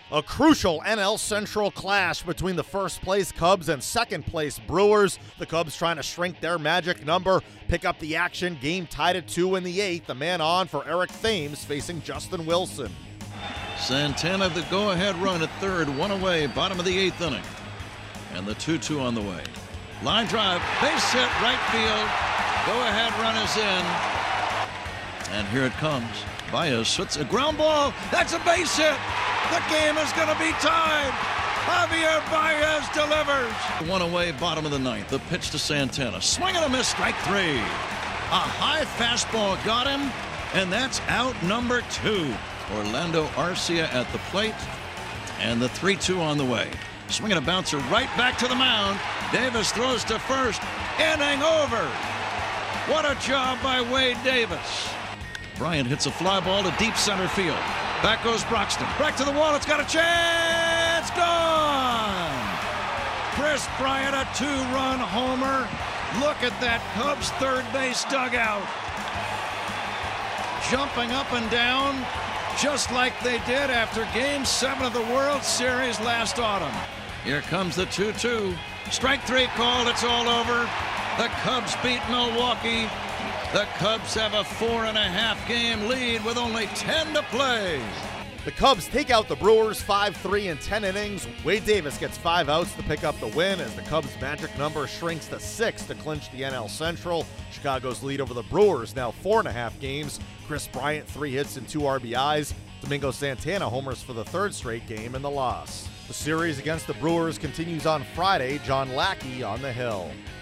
A crucial NL Central clash between the first-place Cubs and second-place Brewers. The Cubs trying to shrink their magic number, pick up the action. Game tied at 2 in the 8th. The man on for Eric Thames facing Justin Wilson. Santana the go-ahead run at third, one away, bottom of the 8th inning. And the 2-2 on the way. Line drive, base hit, right field. Go-ahead run is in. And here it comes. Baez hits a ground ball. That's a base hit. The game is going to be tied. Javier Baez delivers. One away, bottom of the 9th. The pitch to Santana. Swing and a miss, strike 3. A high fastball got him, and that's out number 2. Orlando Arcia at the plate, and the 3-2 on the way. Swinging a bouncer right back to the mound. Davis throws to first. Inning over. What a job by Wade Davis. Bryant hits a fly ball to deep center field. Back goes Broxton. Back to the wall. It's got a chance. Gone. Chris Bryant, a 2-run homer. Look at that Cubs third base dugout. Jumping up and down just like they did after Game 7 of the World Series last autumn. Here comes the 2-2. Strike 3 called. It's all over. The Cubs beat Milwaukee. The Cubs have a 4.5 game lead with only 10 to play. The Cubs take out the Brewers 5-3 in 10 innings. Wade Davis gets 5 outs to pick up the win as the Cubs' magic number shrinks to 6 to clinch the NL Central. Chicago's lead over the Brewers now 4.5 games. Chris Bryant 3 hits and 2 RBIs. Domingo Santana homers for the 3rd straight game in the loss. The series against the Brewers continues on Friday. John Lackey on the hill.